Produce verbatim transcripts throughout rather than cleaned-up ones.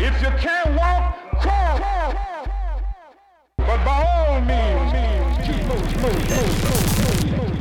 If you can't walk, crawl. But by all means, keep moving, moving, moving, moving.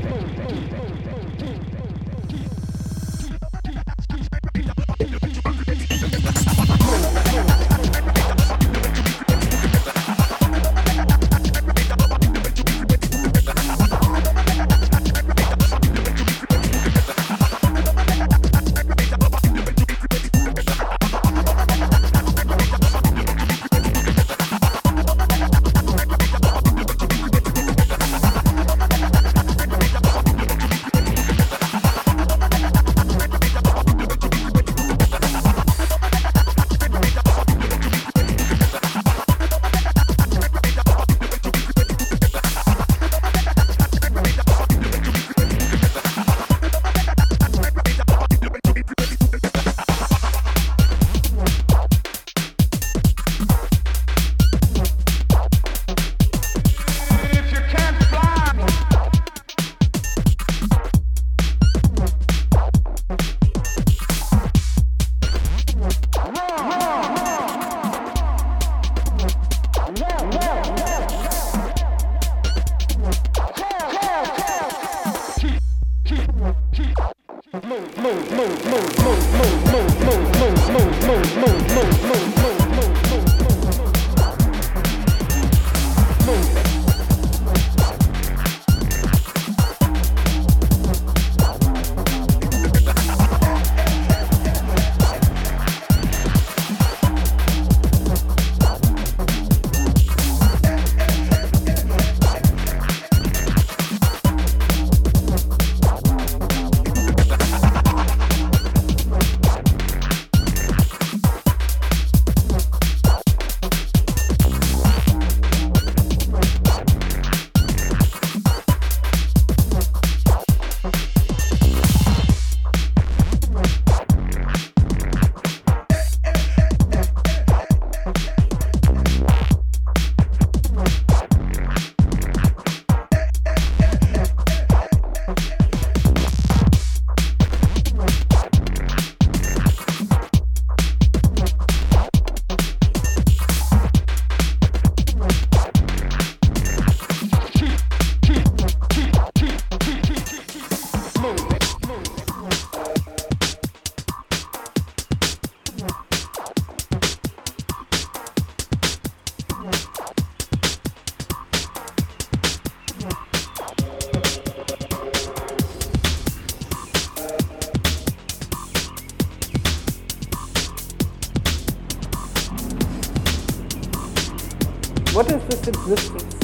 What is this existence?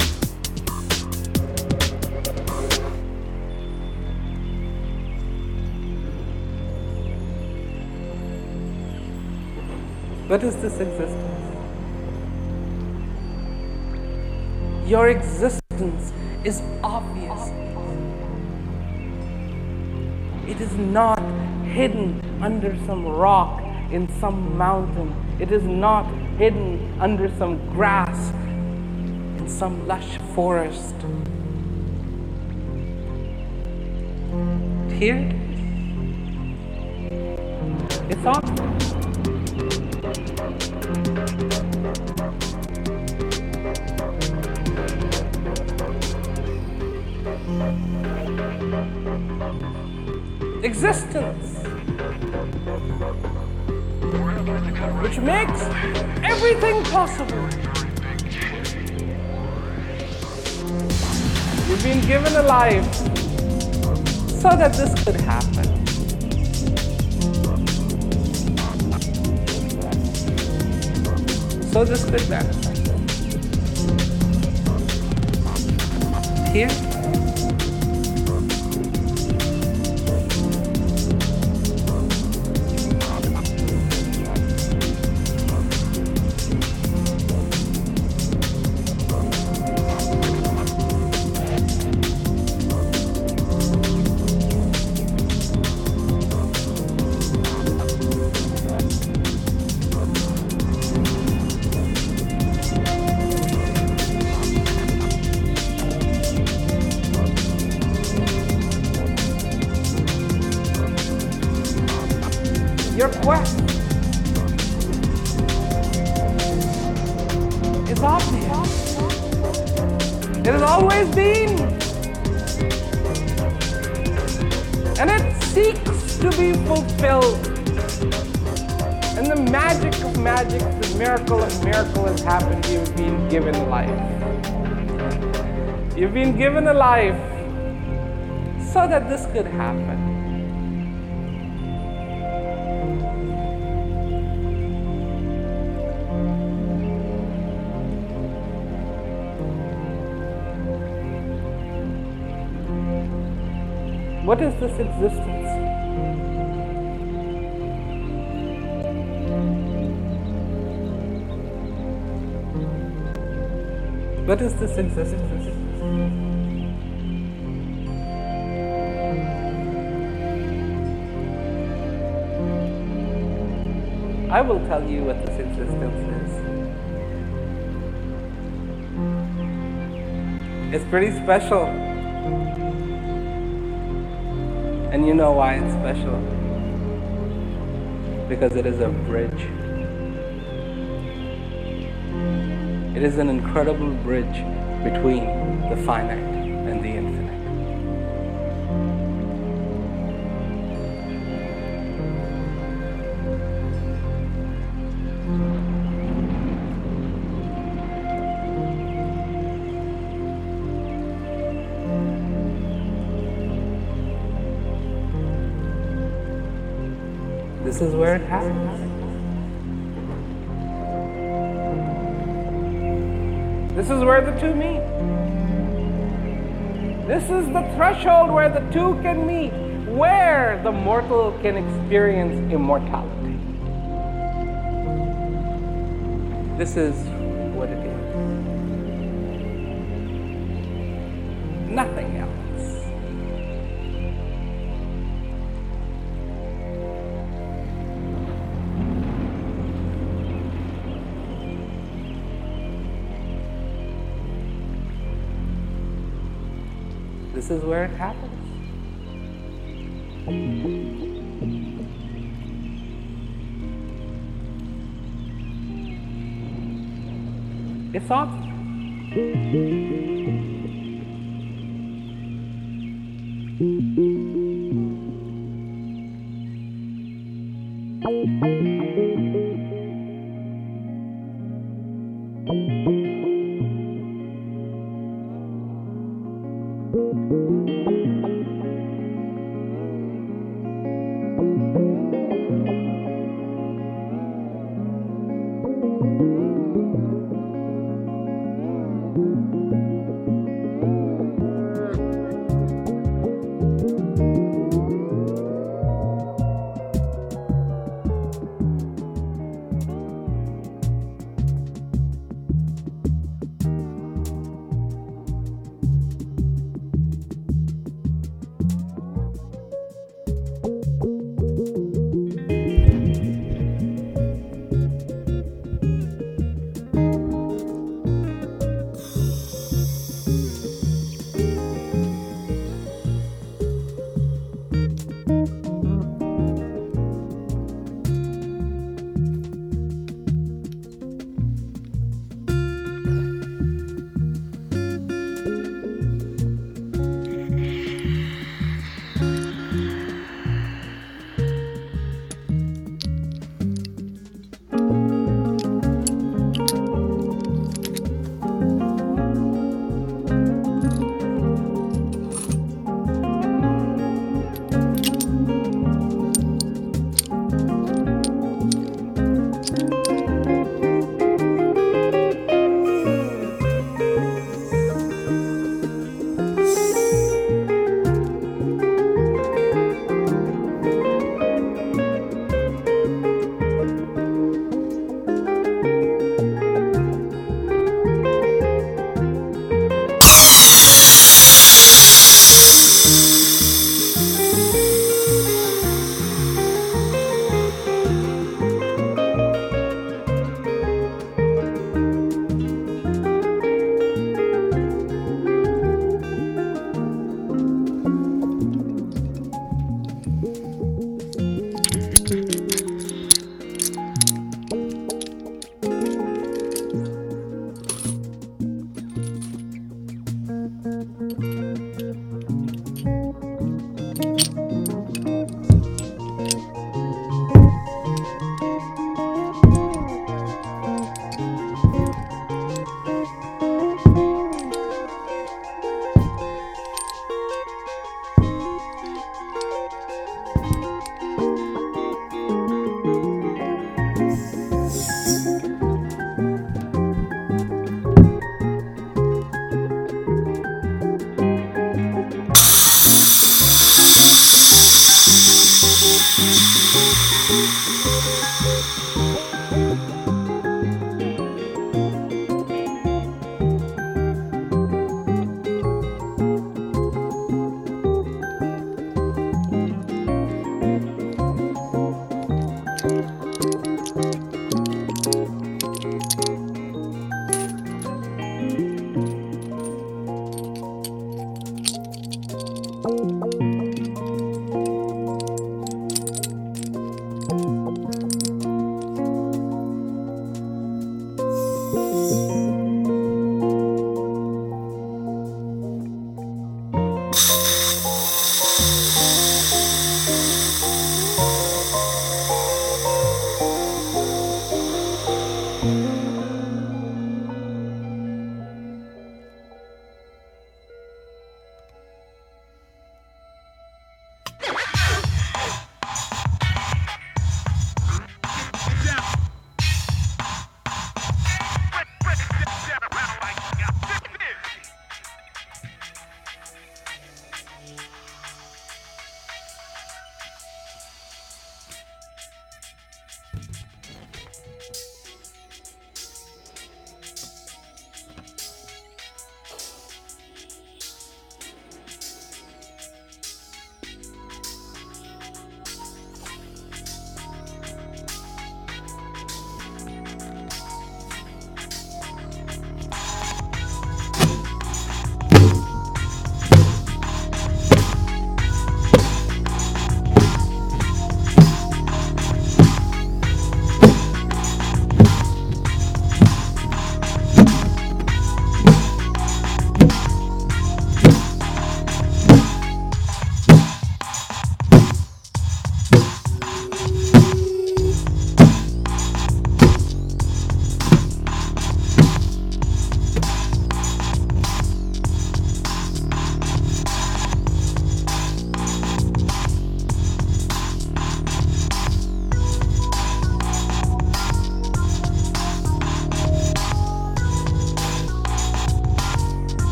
What is this existence? Your existence is obvious. It is not hidden under some rock in some mountain. It is not hidden under some grass in some lush forest. Here it is. It's obvious. Existence, which makes everything possible. You've been given a life so that this could happen. So this could manifest. Here, is obvious. It has always been. And it seeks to be fulfilled. And the magic of magic, the miracle of miracle has happened. You've been given life. You've been given a life so that this could happen. What is this existence? What is this existence? I will tell you what this existence is. It's pretty special. And you know why it's special? Because it is a bridge. It is an incredible bridge between the finite and the infinite. This is where it happens. This is where the two meet. This is the threshold where the two can meet, where the mortal can experience immortality. This is what it is. Nothing else. This is where it happens. It's awesome.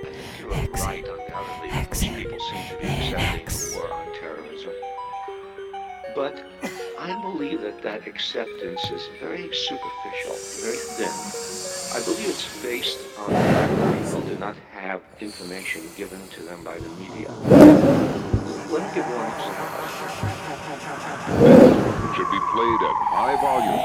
You're right, undoubtedly. People seem to be accepting the war on terrorism. But I believe that that acceptance is very superficial, very thin. I believe it's based on the fact that people do not have information given to them by the media. Let me give you one example. This should be played at high volume.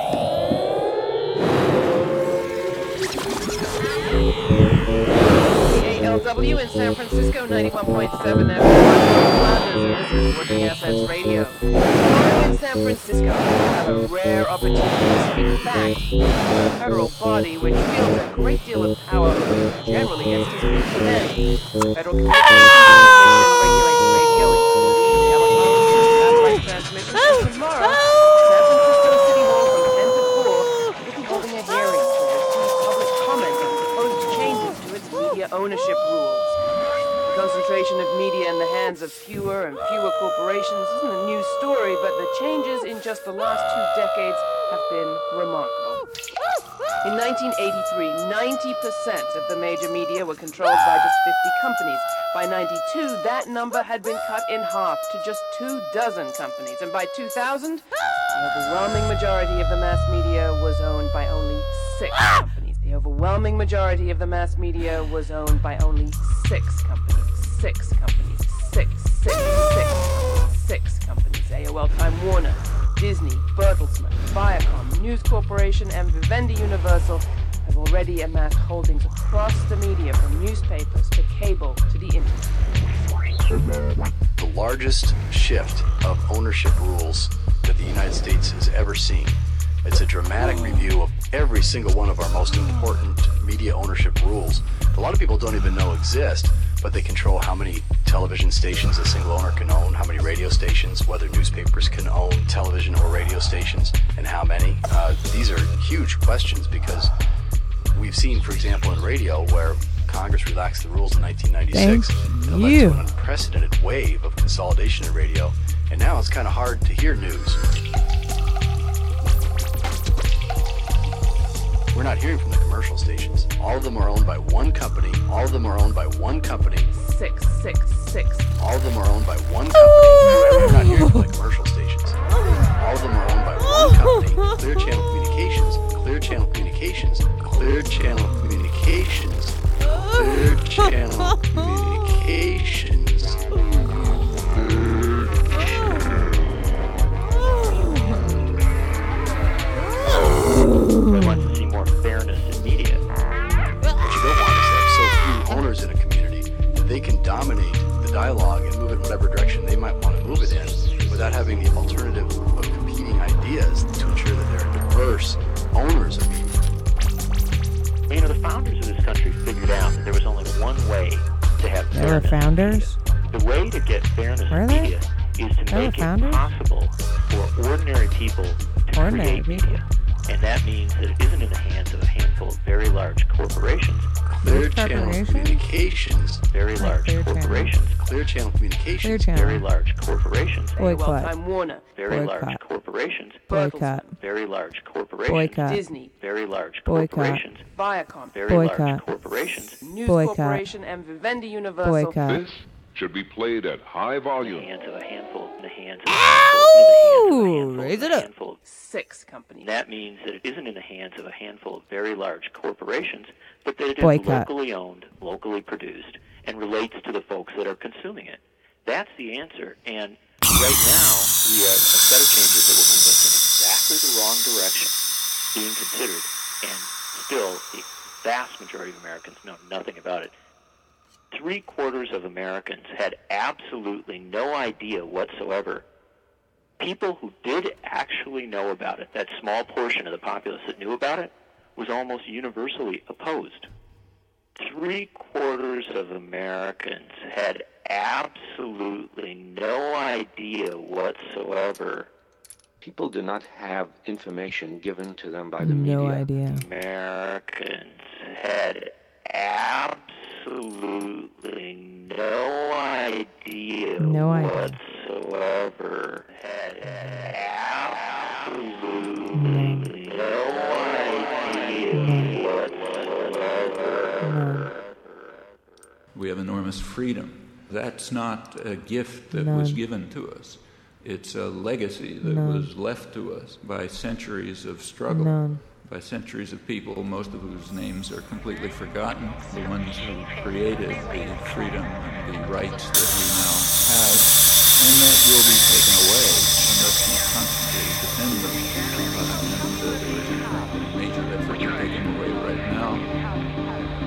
K L W in San Francisco, ninety-one point seven F M. This is Working Assets Radio. Here in San Francisco, we have a rare opportunity to speak back to a federal body which wields a great deal of power, generally against its own command. The Federal Communications Commission regulates radio, including telecom, satellite transmission. And tomorrow, San Francisco City Hall from ten to four will be holding a hearing to receive public comment on proposed changes to its media ownership rules. The concentration of media in the hands of fewer and fewer corporations isn't a new story, but the changes in just the last two decades have been remarkable. In nineteen eighty-three, ninety percent of the major media were controlled by just fifty companies. By ninety-two, that number had been cut in half to just two dozen companies. And by two thousand, the overwhelming majority of the mass media was owned by only six companies. The overwhelming majority of the mass media was owned by only six companies. Six companies. Six, six, six, six companies. A O L, Time Warner, Disney, Bertelsmann, Viacom, News Corporation, and Vivendi Universal have already amassed holdings across the media, from newspapers to cable to the internet. The largest shift of ownership rules that the United States has ever seen. It's a dramatic review of every single one of our most important media ownership rules. A lot of people don't even know exist, but they control how many television stations a single owner can own, how many radio stations, whether newspapers can own television or radio stations, and how many. Uh, these are huge questions because we've seen, for example, in radio where Congress relaxed the rules in nineteen ninety-six. Thank and it you. led to an unprecedented wave of consolidation in radio, and now it's kind of hard to hear news. We're not hearing from the commercial stations. All of them are owned by one company. All of them are owned by one company. Six, six, six. All of them are owned by one company. We're not hearing from the commercial stations. All of them are owned by one company. Clear Channel Communications. Clear Channel Communications. Clear Channel Communications. Clear Channel Communications. I want to see more fairness in media. What you don't want is to have so few owners in a community that they can dominate the dialogue and move it in whatever direction they might want to move it in without having the alternative of competing ideas to ensure that there are diverse owners of media. You know, the founders of this country figured out that there was only one way to have There were fairness. founders? The way to get fairness Were in there? media is to There were make it founders? possible for ordinary people to Ordinary create people? media. And that means that it isn't in the hands of a handful of very large corporations. Clear Which Channel corporations? Communications. Very Like large Clear Channel. corporations. Clear Channel Clear Communications. Channel. Very large corporations. A O L, Boycott. Time Warner, Very large Boycott. corporations. Boycott. Very large corporations. Boycott. Disney, Very large Boycott. corporations. Viacom, Very Boycott. large corporations. News Boycott. Corporation, and Vivendi Universal. Boycott. This should be played at high In the volume. hands of a handful. In the hands of a Ow! handful. In the hands of a handful. Raise in it a up. handful. Six companies. That means that it isn't in the hands of a handful of very large corporations, but that it is Boycott. locally owned, locally produced, and relates to the folks that are consuming it. That's the answer. And right now, we have a set of changes that will move us in exactly the wrong direction being considered, and still the vast majority of Americans know nothing about it. Three quarters of Americans had absolutely no idea whatsoever. People who did actually know about it, that small portion of the populace that knew about it, was almost universally opposed. Three quarters of Americans had absolutely no idea whatsoever. People do not have information given to them by the media. No idea. Americans had absolutely no idea No idea. whatsoever. Had absolutely no idea whatsoever. No. We have enormous freedom. That's not a gift that None. was given to us. It's a legacy that None. was left to us by centuries of struggle, None. by centuries of people, most of whose names are completely forgotten, the ones who created the freedom and the rights that we now have, and that will be taken away unless we constantly defend them. And uh, there is a major effort to take them away right now.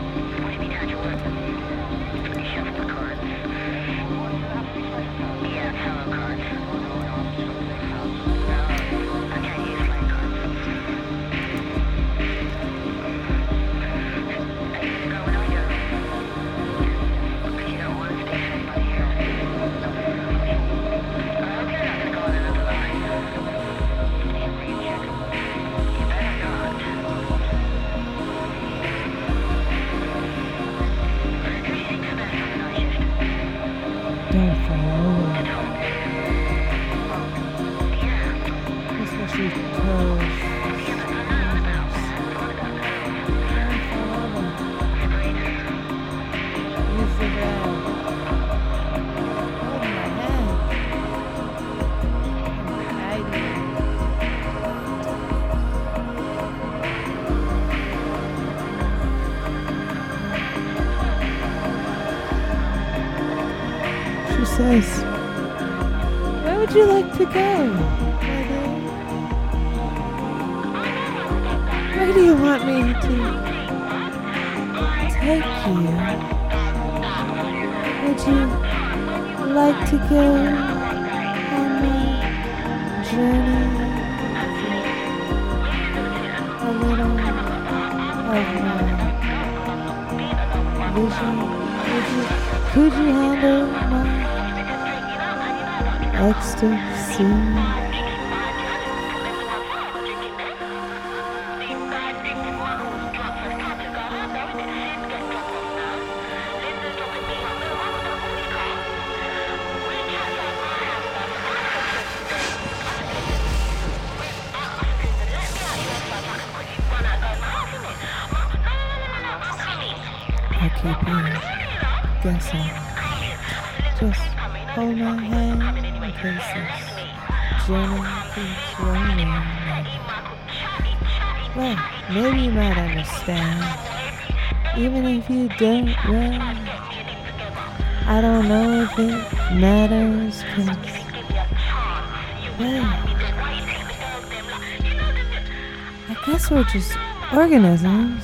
Don't fall over. Especially toes. Don't fall over. Use the bed. Hold my hand. I'm hiding. She says, where would you like to go? Where do you want me to take you? Would you like to go on a journey? A little of my vision? Would you, could you handle my ecstasy? I'll keep you guessing. Just hold my hand in case this journey keeps rolling. Well, maybe you might understand. Even if you don't, well, I don't know if it matters, 'cause, well, I guess we're just organisms.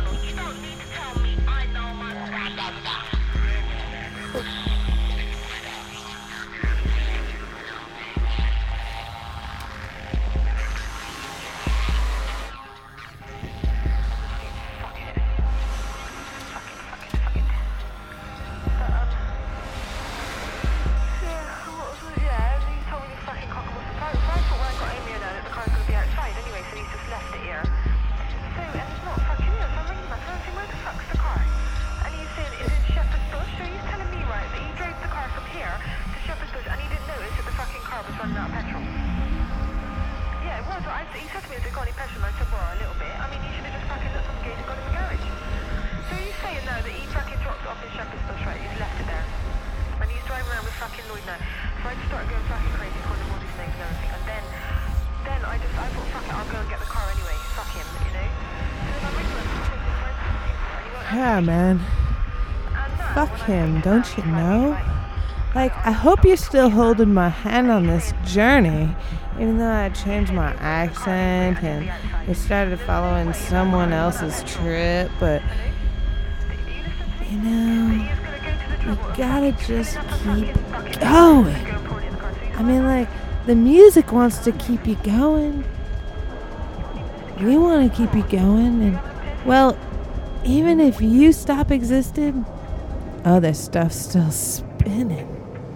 Yeah, man. Fuck him, don't you know? Like, I hope you're still holding my hand on this journey, even though I changed my accent and I started following someone else's trip, but, you know, you gotta just keep going. I mean, like, the music wants to keep you going. We want to keep you going, and, well, even if you stop existing, other stuff's still spinning.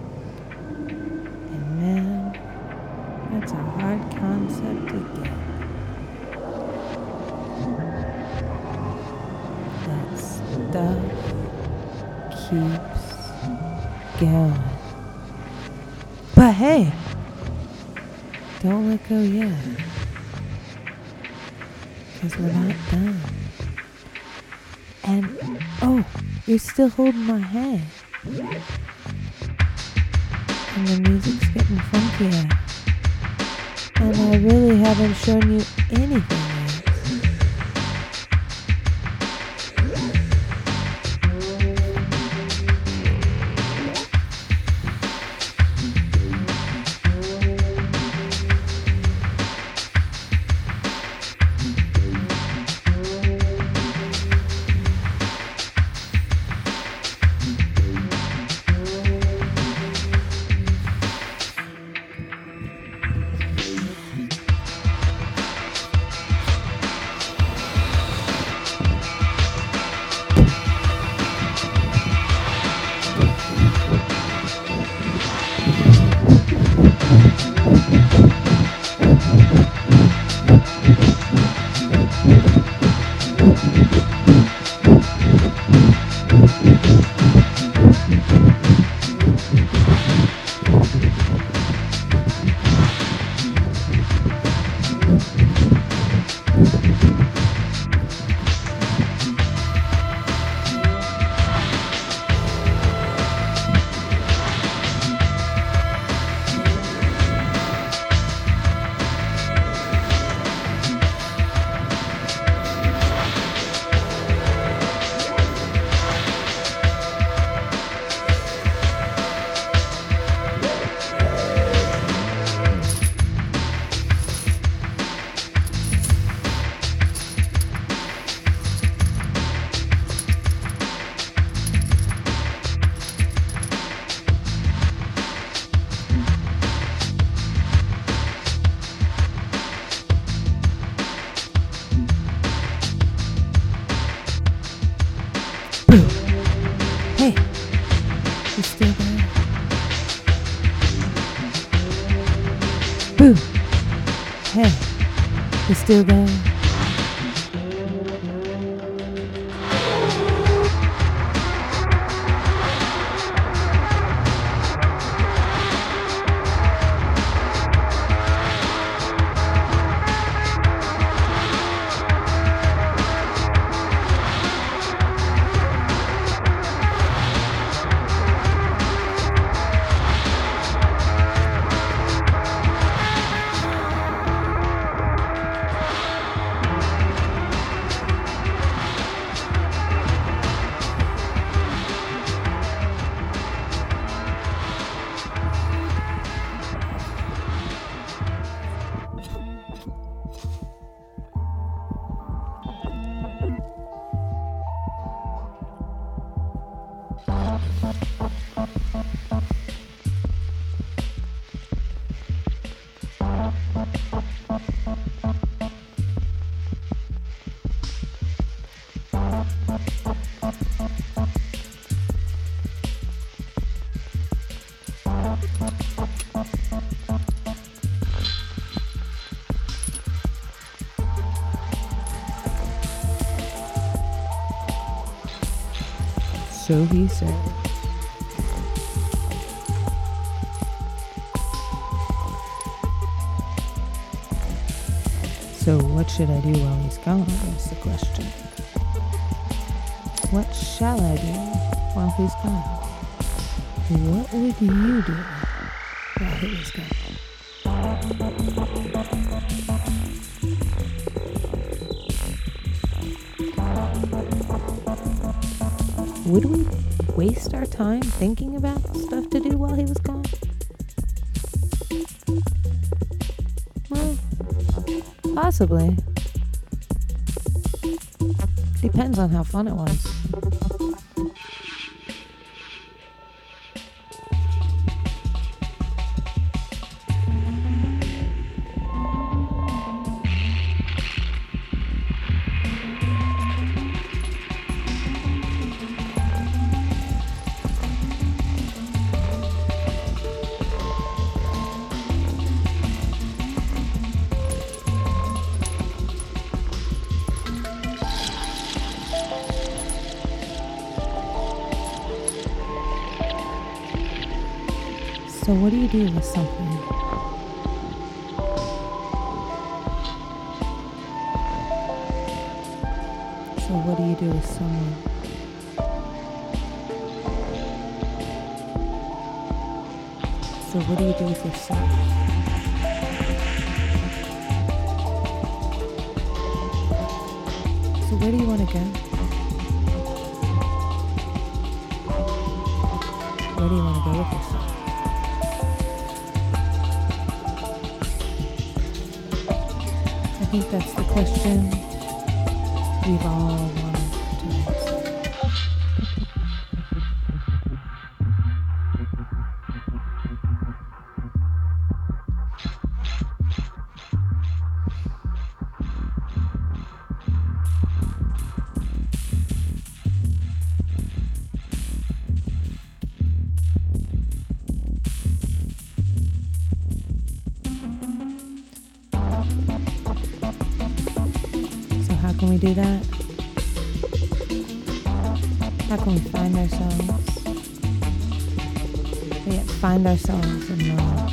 And man, that's a hard concept to get. That stuff keeps going. But hey, don't let go yet. 'Cause we're not done. And, oh, you're still holding my hand. And the music's getting funkier. And I really haven't shown you anything yet. Hey, you still there? Boo! Hey, you still there? So he said. So what should I do while he's gone is the question. What shall I do while he's gone? What would you do while he was gone? Would we waste our time thinking about stuff to do while he was gone? Well, possibly. Depends on how fun it was. So what do you do with something? So what do you do with someone? So what do you do with yourself? So where do you want to go? Where do you want to go with yourself? I think that's the question we've all wanted to answer. Can we do that? How can we find ourselves? We yet find ourselves in love.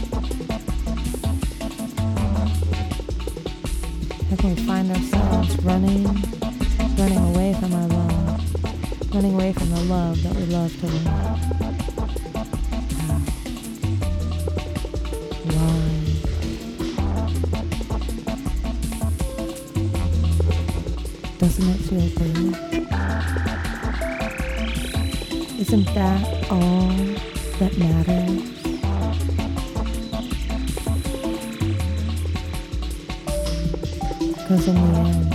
How can we find ourselves running, running away from our love, running away from the love that we love to love? Why? Doesn't it feel good? Isn't that all that matters? Because in the end,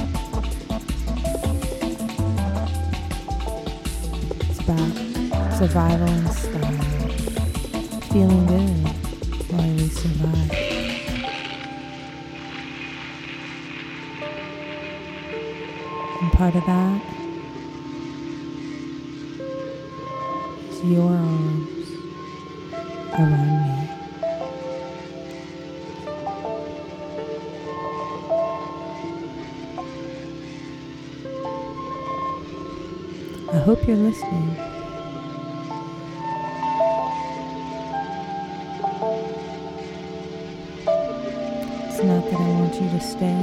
it's about survival and style, feeling good while we survive. Part of that is your arms around me. I hope you're listening. It's not that I want you to stay.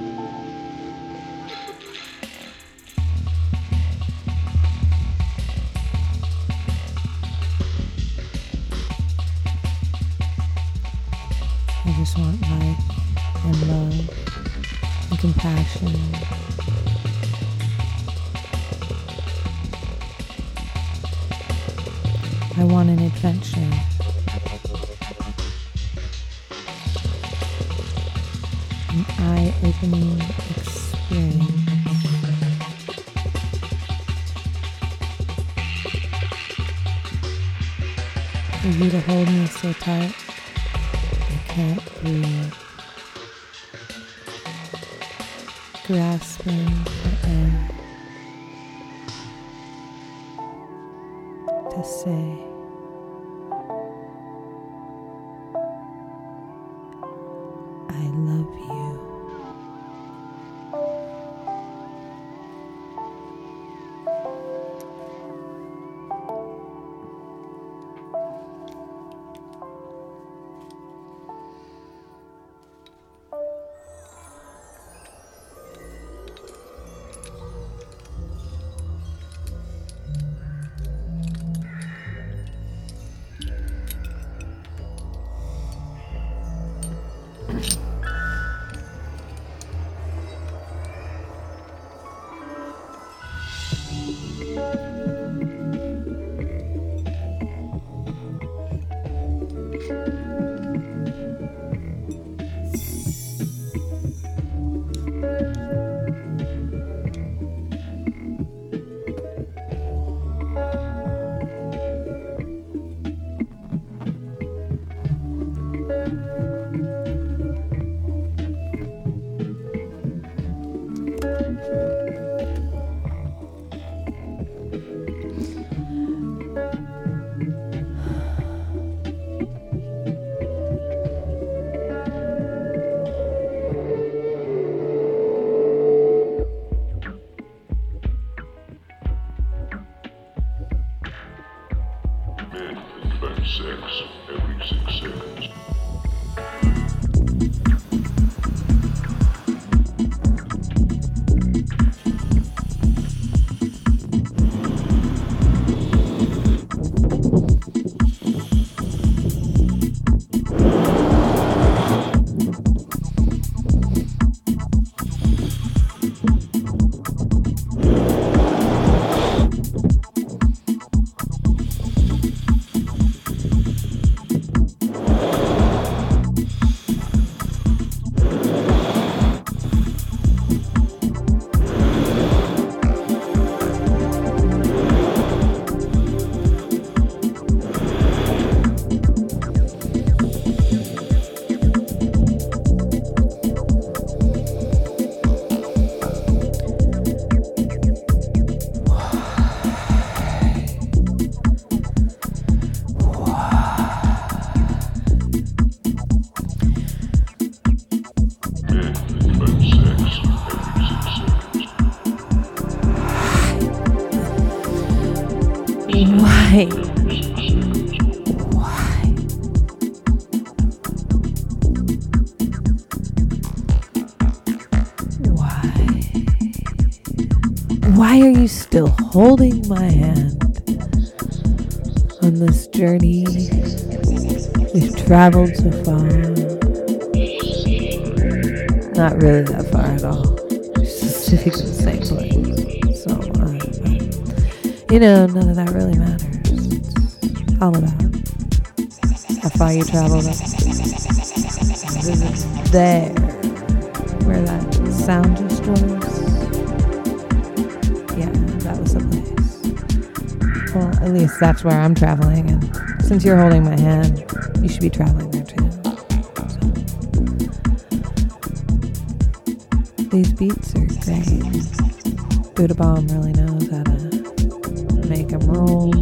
I just want life and love and compassion. I want an adventure. An eye-opening experience. For you to hold me so tight, I can't breathe. Grasping for air. To say, I love you. Sex every six seconds. Why? Why? Why? Why are you still holding my hand on this journey? We've traveled so far. Not really that far at all. Just sitting in the same place. So, uh, you know, none of that really matters. It's all about how far you traveled up. There, where that sound just was. Yeah, that was the place. Well, at least that's where I'm traveling, and since you're holding my hand, you should be traveling there too. So. These beats are great. Buddha Bomb really knows how to make them roll.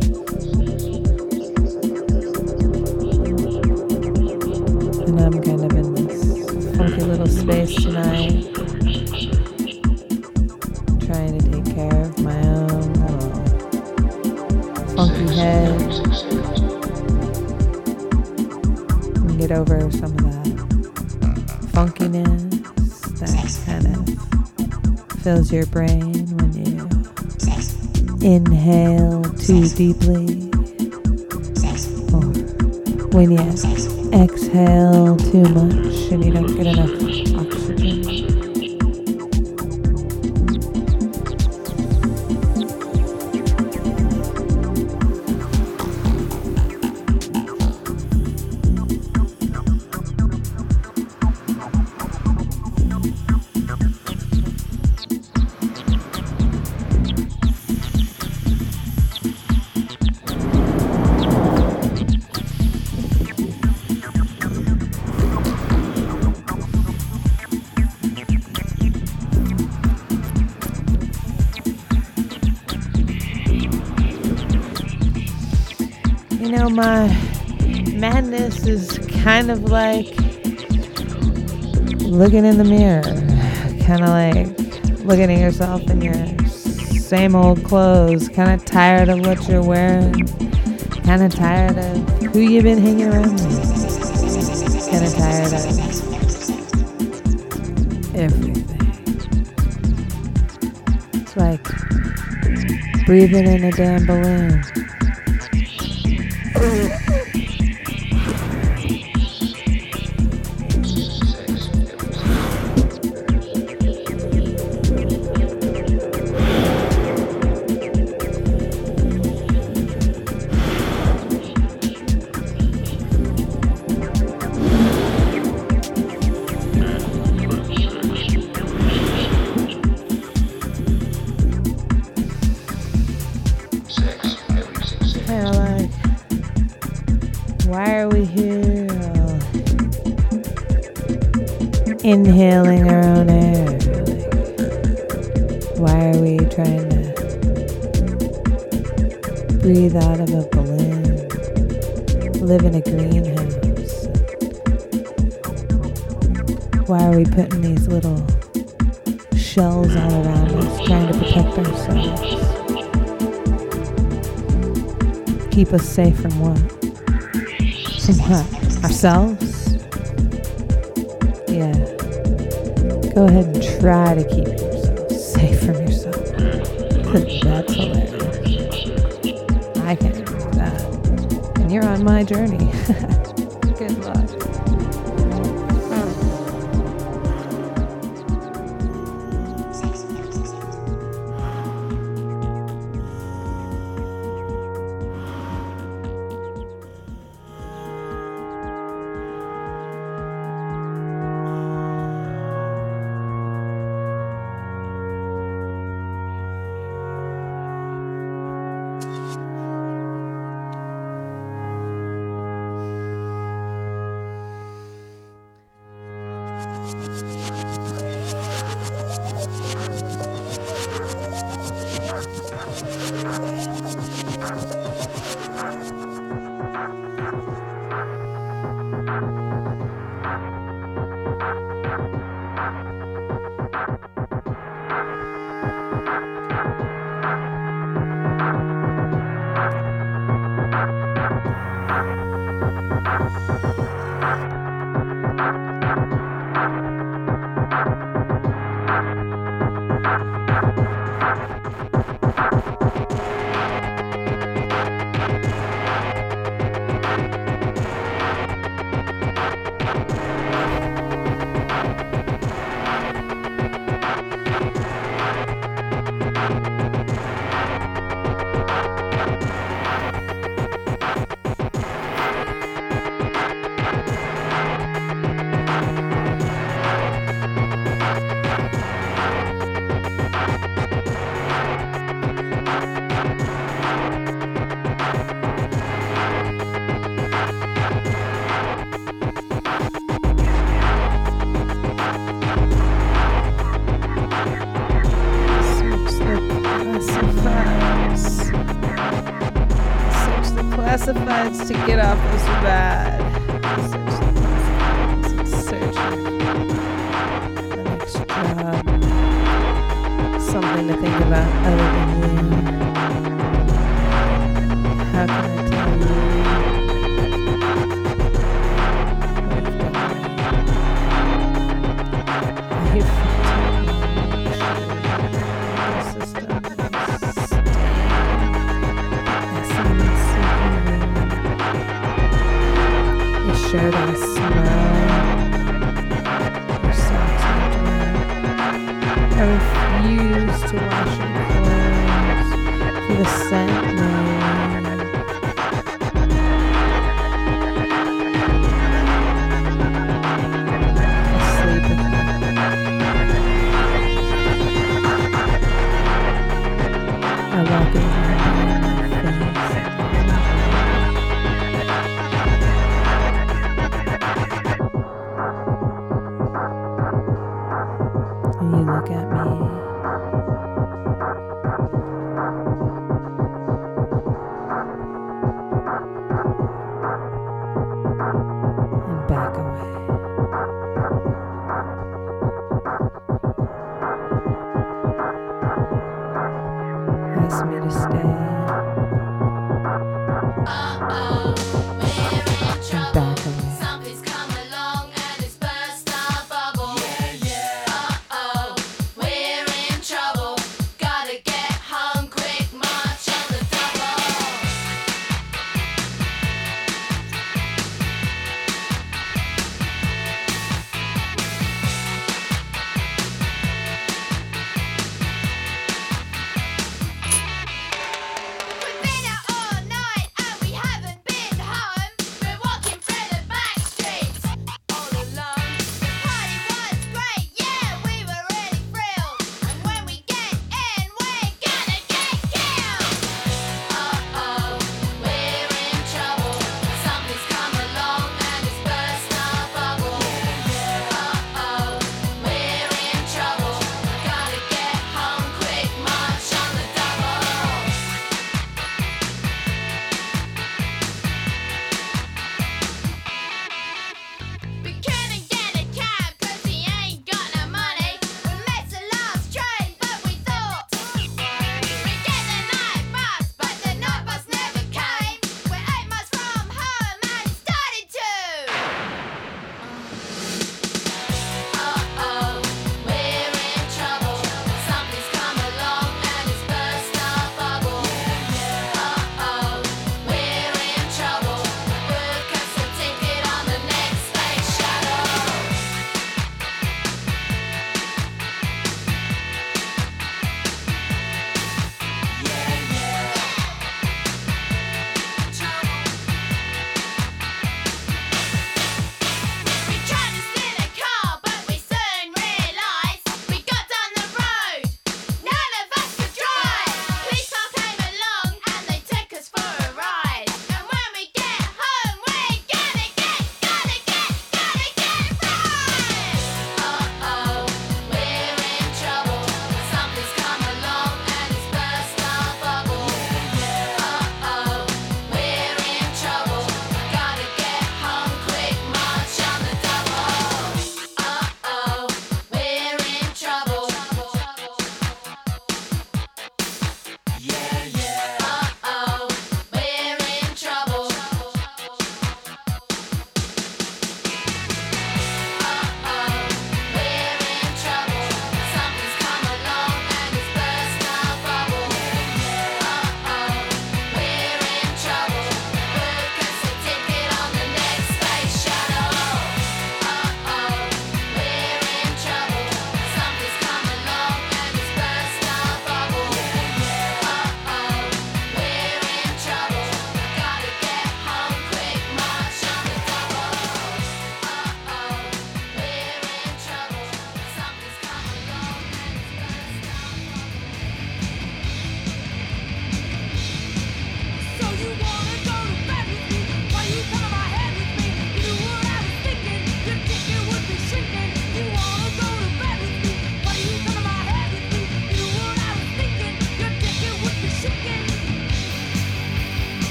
And I'm kind of in this funky little space tonight, trying to take care of my own little funky head and get over some of that funkiness that kind of fills your brain when you inhale too deeply or when you exhale too much and you don't get enough oxygen. You know, my madness is kind of like looking in the mirror, kind of like looking at yourself in your same old clothes, kind of tired of what you're wearing, kind of tired of who you've been hanging around with, kind of tired of everything. It's like breathing in a damn balloon. Inhaling our own air. Like, why are we trying to breathe out of a balloon? Live in a greenhouse? Why are we putting these little shells all around us, trying to protect ourselves? Keep us safe from what? From what? Ourselves? Yeah. Go ahead and try to keep yourself safe from yourself. That's hilarious. I can't do that. And you're on my journey. Good luck. Classifieds to get off is bad. Search the next job. Something to think about other than you. How can I tell you? You've shirt I smell. Your socks are dry. I refuse to wash your clothes for the scent man. I sleep with them. I walk into her face. And you look at me. And back away. Ask me to stay. Uh-oh, we're in trouble. Back away. Something's come along and it's burst our bubble. Yeah, yeah. Uh-oh, we're in trouble. Gotta get home quick, march on the double. We've been out all night and we haven't been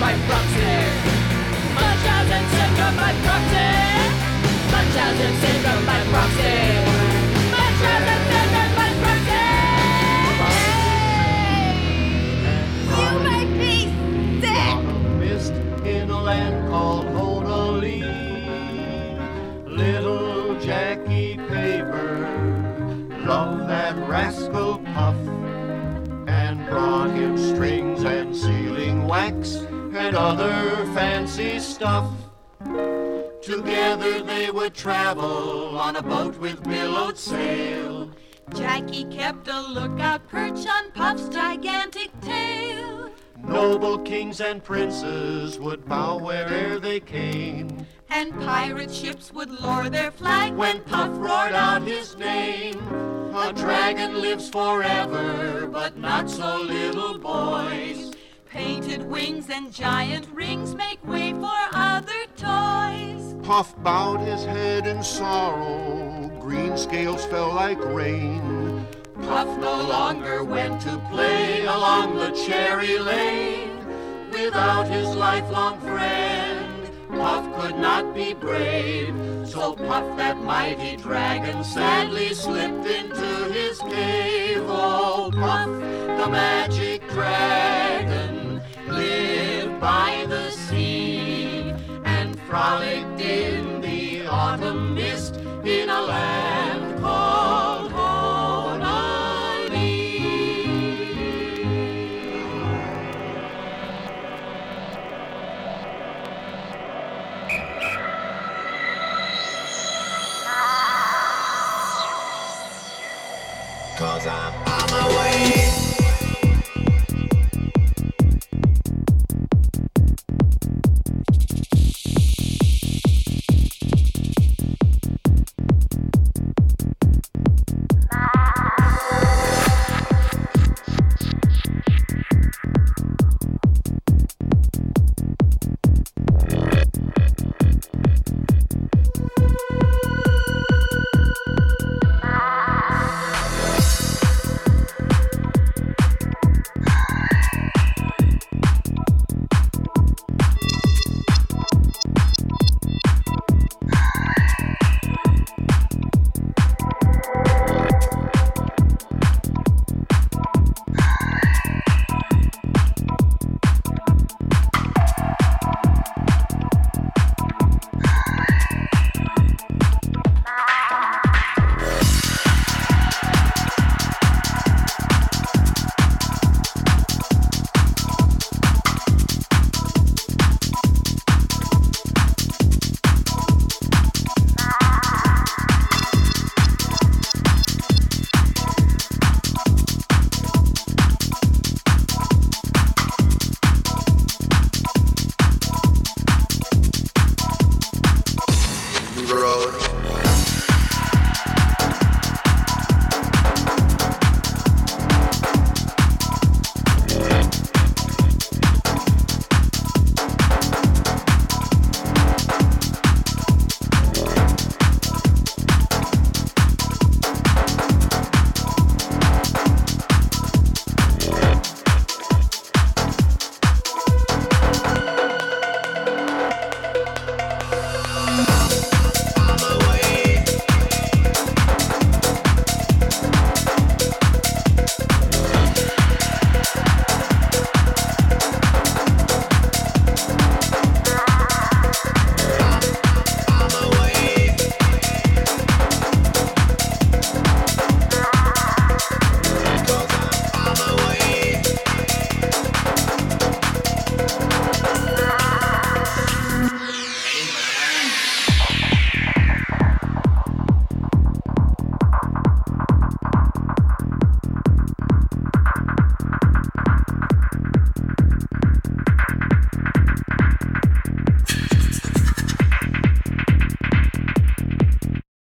by proxy. Munchausen syndrome by proxy. Munchausen syndrome by proxy. Munchausen syndrome by proxy. You make me sick. Mist in a land called Honolulu. Little Jackie Paper loved that rascal Puff and brought him strings and sealing wax and other fancy stuff. Together they would travel on a boat with billowed sail. Jackie kept a lookout perch on Puff's gigantic tail. Noble kings and princes would bow where'er they came, and pirate ships would lower their flag when Puff roared out his name. A dragon lives forever, but not so little boys. Painted wings and giant rings make way for other toys. Puff bowed his head in sorrow, green scales fell like rain. Puff no longer went to play along the cherry lane. Without his lifelong friend, Puff could not be brave. So Puff, that mighty dragon, sadly slipped into his cave. Oh, Puff, the magic dragon,